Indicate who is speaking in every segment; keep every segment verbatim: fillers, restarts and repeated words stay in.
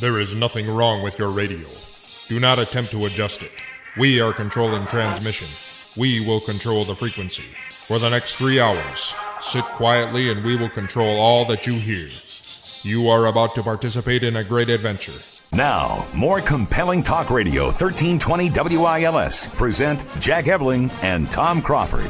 Speaker 1: There is nothing wrong with your radio. Do not attempt to adjust it. We are controlling transmission. We will control the frequency. For the next three hours, sit quietly and we will control all that you hear. You are about to participate in a great adventure.
Speaker 2: Now, more compelling talk radio, thirteen twenty W I L S. Present Jack Ebling and Tom Crawford.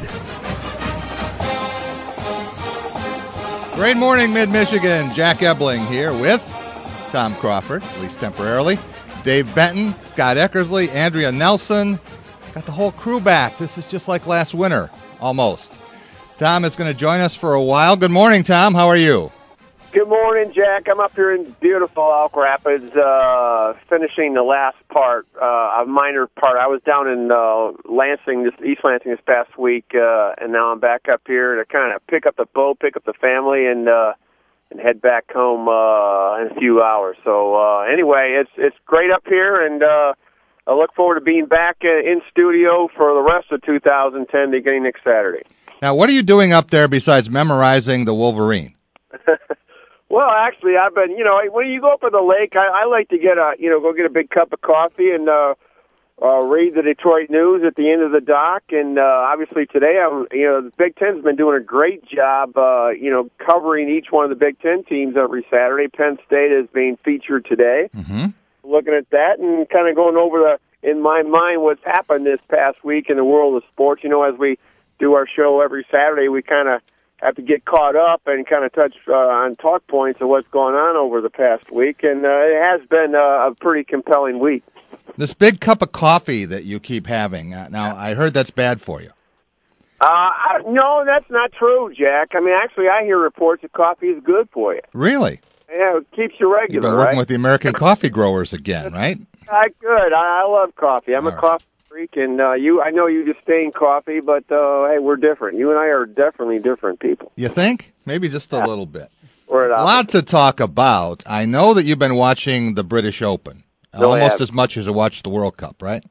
Speaker 3: Great morning, Mid-Michigan. Jack Ebling here with Tom Crawford, at least temporarily. Dave Benton, Scott Eckersley, Andrea Nelson. Got the whole crew back. This is just like last winter, almost. Tom is going to join us for a while. Good morning, Tom. How are you?
Speaker 4: Good morning, Jack. I'm up here in beautiful Elk Rapids, uh, finishing the last part, uh, a minor part. I was down in uh, Lansing, this East Lansing this past week, uh, and now I'm back up here to kind of pick up the boat, pick up the family, and uh, and head back home uh, in a few hours. So uh, anyway, it's it's great up here, and uh, I look forward to being back in studio for the rest of two thousand ten, beginning next Saturday.
Speaker 3: Now, what are you doing up there besides memorizing the Wolverine?
Speaker 4: Well, actually, I've been, you know, when you go up to the lake, I, I like to get a, you know, go get a big cup of coffee and uh, uh, read the Detroit News at the end of the dock. And uh, obviously today, I'm, you know, the Big Ten's been doing a great job, uh, you know, covering each one of the Big Ten teams every Saturday. Penn State is being featured today.
Speaker 3: Mm-hmm.
Speaker 4: Looking at that and kind of going over the, in my mind, what's happened this past week in the world of sports. You know, as we do our show every Saturday, we kind of have to get caught up and kind of touch uh, on talk points of what's going on over the past week, and uh, it has been uh, a pretty compelling week.
Speaker 3: This big cup of coffee that you keep having, uh, now I heard that's bad for you.
Speaker 4: Uh, I, no, that's not true, Jack. I mean, actually, I hear reports that coffee is good for you.
Speaker 3: Really?
Speaker 4: Yeah, it keeps you regular,
Speaker 3: You've been working
Speaker 4: right?
Speaker 3: with the American coffee growers again, right?
Speaker 4: I good. I, I love coffee. I'm
Speaker 3: All
Speaker 4: a
Speaker 3: right.
Speaker 4: coffee freak, and uh, you. I know you disdain coffee, but uh, hey, we're different. You and I are definitely different people.
Speaker 3: You think? Maybe just a little bit.
Speaker 4: We're
Speaker 3: A lot to talk about. I know that you've been watching the British Open,
Speaker 4: No, I
Speaker 3: almost
Speaker 4: haven't.
Speaker 3: as much as you watched the World Cup, right?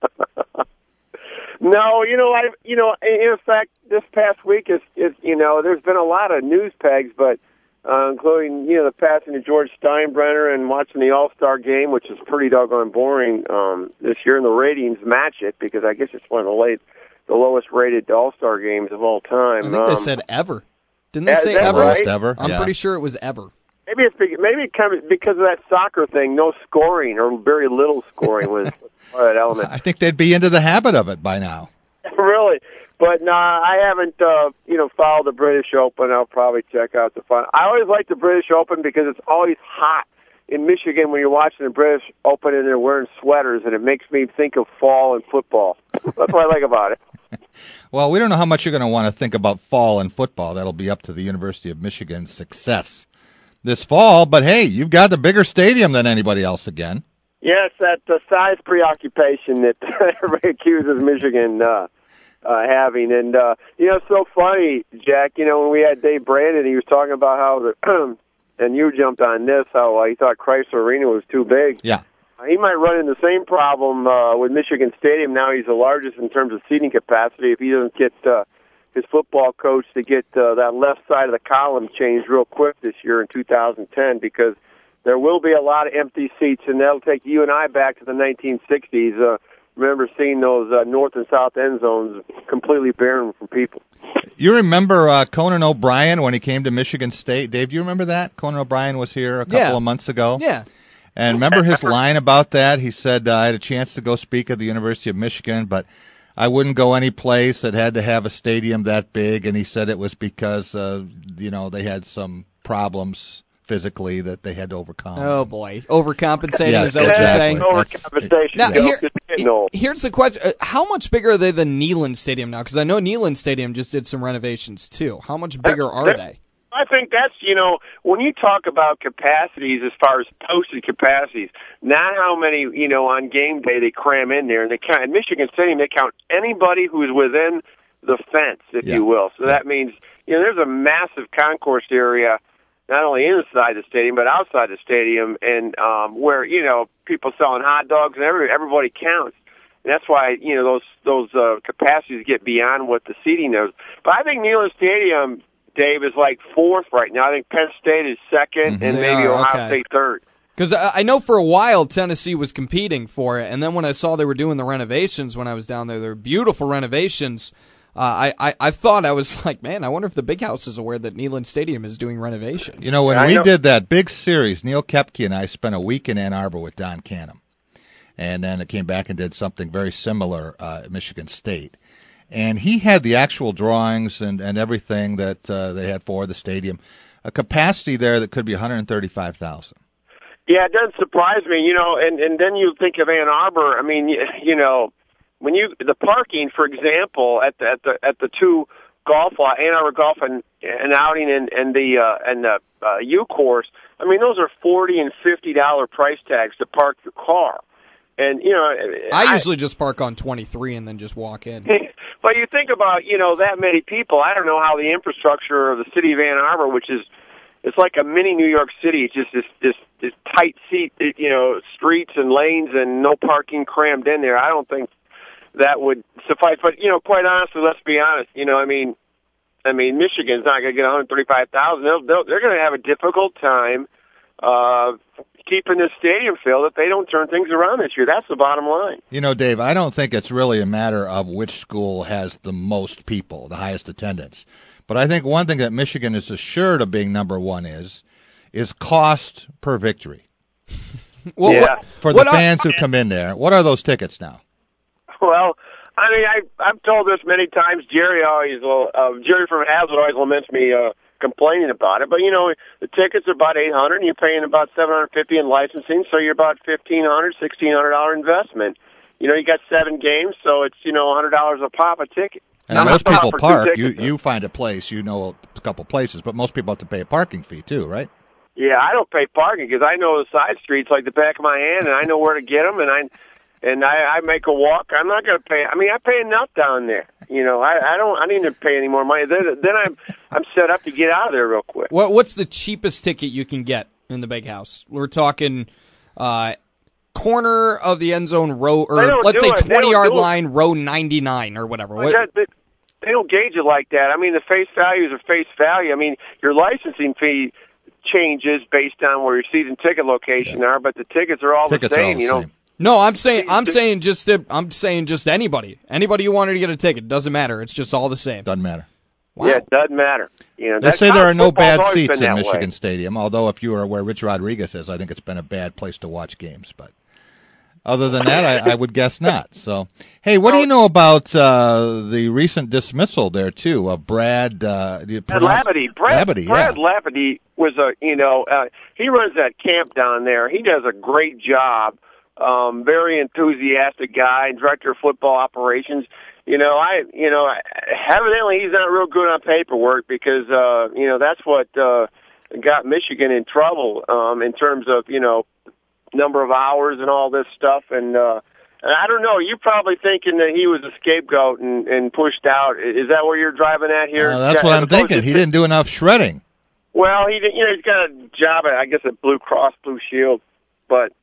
Speaker 4: No, you know, I, you know, in fact, this past week is, is, you know, there's been a lot of news pegs, but uh, including, you know, the passing of George Steinbrenner and watching the All-Star game, which is pretty doggone boring um, this year, and the ratings match it because I guess it's one of the late, the lowest-rated All-Star games of all time.
Speaker 5: I think they
Speaker 4: um,
Speaker 5: said ever. Didn't they
Speaker 4: Yeah,
Speaker 5: say
Speaker 4: that's
Speaker 5: ever?
Speaker 4: right.
Speaker 3: Ever?
Speaker 5: I'm
Speaker 3: Yeah.
Speaker 5: pretty sure it was ever.
Speaker 4: Maybe it's be- maybe it comes because of that soccer thing. No scoring or very little scoring was part of that element.
Speaker 3: I think they'd be into the habit of it by now.
Speaker 4: Really, but no, nah, I haven't. Uh, you know, followed the British Open. I'll probably check out the fun. I always like the British Open because it's always hot in Michigan when you're watching the British Open and they're wearing sweaters, and it makes me think of fall and football. That's what I like about it.
Speaker 3: Well, we don't know how much you're going to want to think about fall and football. That'll be up to the University of Michigan's success this fall. But, hey, you've got the bigger stadium than anybody else again.
Speaker 4: Yes, that uh, size preoccupation that everybody accuses Michigan uh, uh, having. And, uh, you know, it's so funny, Jack, you know, when we had Dave Brandon, he was talking about how, the, and you jumped on this, how uh, he thought Chrysler Arena was too big.
Speaker 3: Yeah.
Speaker 4: Uh, he might run into the same problem uh, with Michigan Stadium. Now he's the largest in terms of seating capacity if he doesn't get uh, his football coach to get uh, that left side of the column changed real quick this year in two thousand ten because there will be a lot of empty seats, and that'll take you and I back to the nineteen sixties. Uh, remember seeing those uh, north and south end zones completely barren from people.
Speaker 3: You remember uh, Conan O'Brien when he came to Michigan State? Dave, do you remember that? Conan O'Brien was here a couple
Speaker 5: Yeah.
Speaker 3: of months ago.
Speaker 5: Yeah.
Speaker 3: And remember his line about that? He said, uh, I had a chance to go speak at the University of Michigan, but I wouldn't go any place that had to have a stadium that big. And he said it was because, uh, you know, they had some problems physically that they had to overcome.
Speaker 5: Oh, boy. Overcompensating,
Speaker 3: Yes,
Speaker 5: is that what you're
Speaker 3: exactly.
Speaker 5: saying?
Speaker 3: That's-
Speaker 4: Overcompensation.
Speaker 5: Now,
Speaker 4: you know,
Speaker 5: here,
Speaker 4: just getting old.
Speaker 5: here's the question. Uh, How much bigger are they than Neyland Stadium now? Because I know Neyland Stadium just did some renovations, too. How much bigger are
Speaker 4: That-
Speaker 5: they?
Speaker 4: I think that's, you know, when you talk about capacities as far as posted capacities, not how many, you know, on game day they cram in there. And they count, in Michigan Stadium, they count anybody who's within the fence, if
Speaker 3: Yeah.
Speaker 4: you will. So
Speaker 3: Yeah.
Speaker 4: that means, you know, there's a massive concourse area, not only inside the stadium, but outside the stadium, and um, where, you know, people selling hot dogs and every, everybody counts. And that's why, you know, those, those uh, capacities get beyond what the seating is. But I think Neyland Stadium, Dave, is like fourth right now. I think Penn State is second,
Speaker 3: Mm-hmm.
Speaker 4: and
Speaker 5: They
Speaker 4: maybe
Speaker 5: are,
Speaker 4: Ohio
Speaker 5: okay.
Speaker 4: State third.
Speaker 5: Because I, I know for a while Tennessee was competing for it, and then when I saw they were doing the renovations when I was down there, they were beautiful renovations. Uh, I, I, I thought, I was like, man, I wonder if the Big House is aware that Neyland Stadium is doing renovations.
Speaker 3: You know, when
Speaker 4: I
Speaker 3: we
Speaker 4: know.
Speaker 3: did that big series, Neil Kepke and I spent a week in Ann Arbor with Don Canham. And then it came back and did something very similar uh, at Michigan State. And he had the actual drawings and, and everything that uh, they had for the stadium, a capacity there that could be one hundred thirty-five thousand.
Speaker 4: Yeah, it doesn't surprise me, you know, and, and then you think of Ann Arbor. I mean, you, you know, when you the parking, for example, at the at the at the two golf lot, Ann Arbor Golf and, and Outing and and the uh, and the uh, U course. I mean, those are forty and fifty dollar price tags to park your car, and you know,
Speaker 5: I,
Speaker 4: I
Speaker 5: usually just park on twenty-three and then just walk in.
Speaker 4: But you think about, you know, that many people. I don't know how the infrastructure of the city of Ann Arbor, which is it's like a mini New York City. It's just this this this tight seat, you know, streets and lanes and no parking crammed in there. I don't think that would suffice. But, you know, quite honestly, let's be honest. You know, I mean, I mean, Michigan's not going to get one hundred thirty-five thousand. They'll, they'll, they're going to have a difficult time uh, keeping this stadium filled if they don't turn things around this year. That's the bottom line.
Speaker 3: You know, Dave, I don't think it's really a matter of which school has the most people, the highest attendance. But I think one thing that Michigan is assured of being number one is is cost per victory.
Speaker 5: Well,
Speaker 4: Yeah.
Speaker 5: what-
Speaker 3: For the
Speaker 5: what are-
Speaker 3: fans who come in there, what are those tickets now?
Speaker 4: Well, I mean, I, I've told this many times. Jerry always, will, uh, Jerry from Hazard always laments me uh, complaining about it. But, you know, the tickets are about eight hundred dollars, and you're paying about seven hundred fifty dollars in licensing, so you're about fifteen hundred dollars, sixteen hundred dollars investment. You know, you got seven games, so it's, you know, one hundred dollars a pop a ticket.
Speaker 3: And
Speaker 5: Now,
Speaker 3: most
Speaker 4: how-
Speaker 3: people
Speaker 4: for two
Speaker 3: park. You
Speaker 4: tickets.
Speaker 3: you find a place, you know a couple places, but most people have to pay a parking fee too, right?
Speaker 4: Yeah, I don't pay parking because I know the side streets like the back of my hand, and I know where to get them, and I and I, I make a walk. I'm not going to pay. I mean, I pay enough down there. You know, I, I don't. I need to pay any more money. Then, then I'm I'm set up to get out of there real quick.
Speaker 5: What, what's the cheapest ticket you can get in the Big House? We're talking uh, corner of the end zone row,
Speaker 4: They
Speaker 5: or
Speaker 4: don't
Speaker 5: let's
Speaker 4: do
Speaker 5: say
Speaker 4: it. They don't
Speaker 5: twenty-yard
Speaker 4: do it.
Speaker 5: line, row ninety-nine or whatever.
Speaker 4: Like
Speaker 5: What,
Speaker 4: that, they, they don't gauge it like that. I mean, the face values are face value. I mean, your licensing fee changes based on where your season ticket location are, but the tickets are all
Speaker 3: Tickets
Speaker 4: the
Speaker 3: are
Speaker 4: same.
Speaker 3: all the
Speaker 4: you know,
Speaker 3: same.
Speaker 5: no, I'm saying I'm saying just the, I'm saying just anybody, anybody who wanted to get a ticket, doesn't matter. It's just all the same.
Speaker 3: Doesn't matter.
Speaker 5: Wow.
Speaker 4: yeah, it doesn't matter. You know,
Speaker 3: They
Speaker 4: that-
Speaker 3: say there are no
Speaker 4: football's
Speaker 3: bad
Speaker 4: always
Speaker 3: seats
Speaker 4: been
Speaker 3: in
Speaker 4: that
Speaker 3: Michigan
Speaker 4: way.
Speaker 3: Stadium, although if you are where Rich Rodriguez is, I think it's been a bad place to watch games. But other than that, I, I would guess not. So, hey, what do you know about uh, the recent dismissal there, too, of Brad? Uh, do you
Speaker 4: Brad
Speaker 3: pronounce-
Speaker 4: Labadie. Brad,
Speaker 3: Labadie,
Speaker 4: Brad
Speaker 3: yeah.
Speaker 4: Labadie was a, you know, uh, he runs that camp down there. He does a great job. Um, very enthusiastic guy, director of football operations. You know, I, you know, evidently he's not real good on paperwork because, uh, you know, that's what uh, got Michigan in trouble um, in terms of, you know, number of hours and all this stuff. And, uh, and I don't know, you're probably thinking that he was a scapegoat and, and pushed out. Is that where you're driving at here?
Speaker 3: Uh, that's
Speaker 4: Yeah,
Speaker 3: what
Speaker 4: as
Speaker 3: I'm
Speaker 4: opposed
Speaker 3: thinking.
Speaker 4: to-
Speaker 3: He didn't do enough shredding.
Speaker 4: Well, he did, you know, he's got a job at, I guess, at Blue Cross Blue Shield, but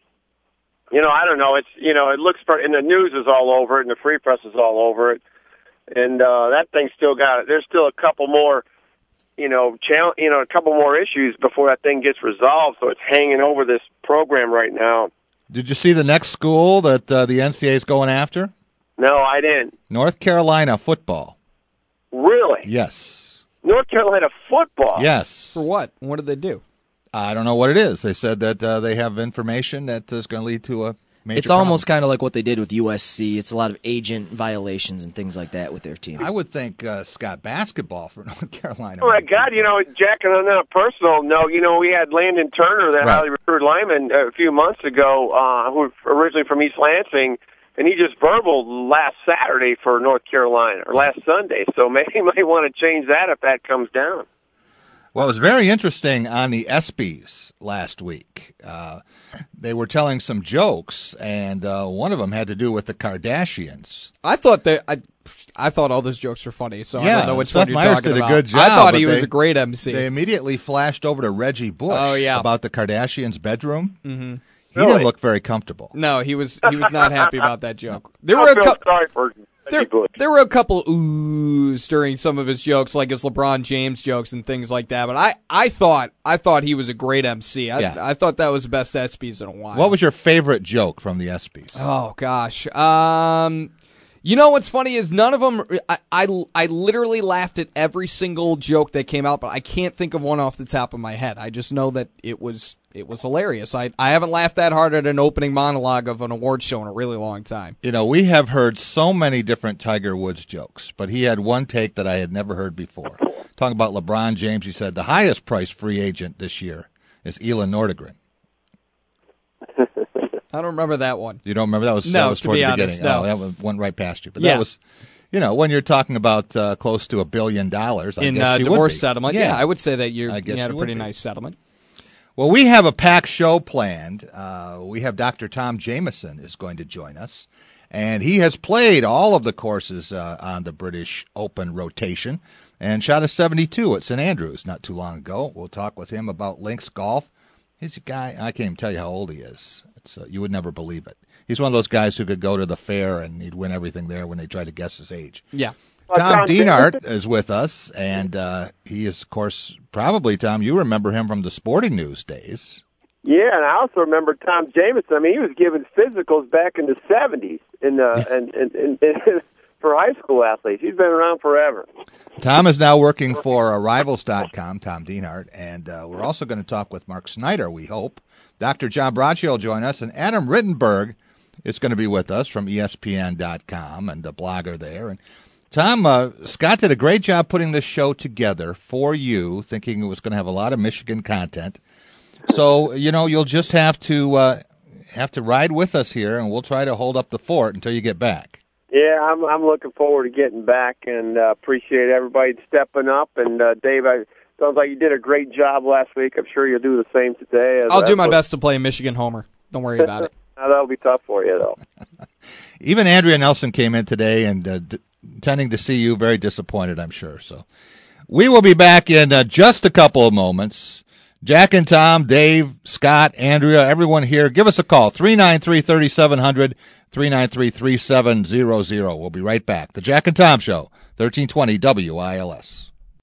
Speaker 4: you know, I don't know. It's, you know, it looks for, and the news is all over it, and the free press is all over it, and uh, that thing's still got it. There's still a couple more, you know, challenge, you know, a couple more issues before that thing gets resolved. So it's hanging over this program right now.
Speaker 3: Did you see the next school that uh, the N C A A is going after?
Speaker 4: No, I didn't.
Speaker 3: North Carolina football.
Speaker 4: Really?
Speaker 3: Yes.
Speaker 4: North Carolina football?
Speaker 3: Yes.
Speaker 5: For what? What did they do?
Speaker 3: I don't know what it is. They said that uh, they have information that is going to lead to a major
Speaker 6: It's almost
Speaker 3: problem.
Speaker 6: kind of like what they did with U S C. It's a lot of agent violations and things like that with their team.
Speaker 3: I would think uh, Scott basketball for North Carolina.
Speaker 4: Oh my God! You know, Jack, and on a personal note, you know, we had Landon Turner, that
Speaker 3: Right.
Speaker 4: highly recruited lineman, a few months ago, uh, who was originally from East Lansing, and he just burbled last Saturday for North Carolina, or last Sunday. So maybe he might want to change that if that comes down.
Speaker 3: Well, it was very interesting on the ESPYs last week. Uh, they were telling some jokes, and uh, one of them had to do with the Kardashians.
Speaker 5: I thought that I, I thought all those jokes were funny, so I
Speaker 3: Yeah,
Speaker 5: don't know which
Speaker 3: Seth
Speaker 5: one you're
Speaker 3: Meyers
Speaker 5: talking
Speaker 3: did a
Speaker 5: about.
Speaker 3: good job,
Speaker 5: I thought
Speaker 3: but
Speaker 5: he was
Speaker 3: they-
Speaker 5: a great M C.
Speaker 3: They immediately flashed over to Reggie Bush
Speaker 5: Oh, yeah.
Speaker 3: about the Kardashians' bedroom. Mm-hmm. He
Speaker 4: Really?
Speaker 3: didn't look very comfortable.
Speaker 5: No, he was he was not happy about that joke. There
Speaker 4: I
Speaker 5: were a
Speaker 4: feel
Speaker 5: couple.
Speaker 4: sorry for
Speaker 5: there, there were a couple oohs during some of his jokes, like his LeBron James jokes and things like that. But I, I thought I thought he was a great M C. I,
Speaker 3: Yeah.
Speaker 5: I thought that was the best ESPYs in a while.
Speaker 3: What was your favorite joke from the ESPYs?
Speaker 5: Oh gosh, um, you know what's funny is none of them. I, I I literally laughed at every single joke that came out, but I can't think of one off the top of my head. I just know that it was it was hilarious. I I haven't laughed that hard at an opening monologue of an award show in a really long time.
Speaker 3: You know, we have heard so many different Tiger Woods jokes, but he had one take that I had never heard before. Talking about LeBron James, he said the highest priced free agent this year is Elin Nordegren.
Speaker 5: I don't remember that one.
Speaker 3: You don't remember that was
Speaker 5: No,
Speaker 3: that was
Speaker 5: to
Speaker 3: toward
Speaker 5: be
Speaker 3: the
Speaker 5: honest,
Speaker 3: beginning.
Speaker 5: no.
Speaker 3: Oh, that one- went right past you. But
Speaker 5: Yeah.
Speaker 3: that was, you know, when you're talking about uh, close to a billion dollars, I
Speaker 5: In
Speaker 3: guess
Speaker 5: uh,
Speaker 3: you would
Speaker 5: divorce
Speaker 3: be.
Speaker 5: settlement, yeah. I would say that you're,
Speaker 3: I
Speaker 5: you
Speaker 3: guess
Speaker 5: had a
Speaker 3: you would
Speaker 5: pretty
Speaker 3: be.
Speaker 5: nice settlement.
Speaker 3: Well, we have a packed show planned. Uh, we have Doctor Tom Jameson is going to join us, and he has played all of the courses uh, on the British Open rotation and shot a seventy-two at Saint Andrews not too long ago. We'll talk with him about links golf. He's a guy, I can't even tell you how old he is. It's, uh, you would never believe it. He's one of those guys who could go to the fair and he'd win everything there when they try to guess his age.
Speaker 5: Yeah.
Speaker 3: Tom Dienhart is with us, and uh, he is, of course, probably, Tom, you remember him from the Sporting News days.
Speaker 4: Yeah, and I also remember Tom Jameson. I mean, he was giving physicals back in the seventies in uh, and, and, and, and for high school athletes. He's been around forever.
Speaker 3: Tom is now working for uh, Rivals dot com, Tom Dienhart, and uh, we're also going to talk with Mark Snyder, we hope. Doctor John Braccio will join us, and Adam Rittenberg is going to be with us from E S P N dot com and a blogger there. And Tom, uh, Scott did a great job putting this show together for you, thinking it was going to have a lot of Michigan content. So, you know, you'll just have to uh, have to ride with us here, and we'll try to hold up the fort until you get back.
Speaker 4: Yeah, I'm I'm looking forward to getting back, and uh, appreciate everybody stepping up. And uh, Dave, I sounds like you did a great job last week. I'm sure you'll do the same today.
Speaker 5: I'll do my best to play Michigan homer. Don't worry about it.
Speaker 4: That'll be tough for you, though.
Speaker 3: Even Andrea Nelson came in today and uh, d- intending to see you, very disappointed, I'm sure. So we will be back in uh, just a couple of moments. Jack and Tom, Dave, Scott, Andrea, everyone here, give us a call, three nine three, three seven zero zero, three nine three, three seven zero zero. We'll be right back. The Jack and Tom Show, thirteen twenty W I L S.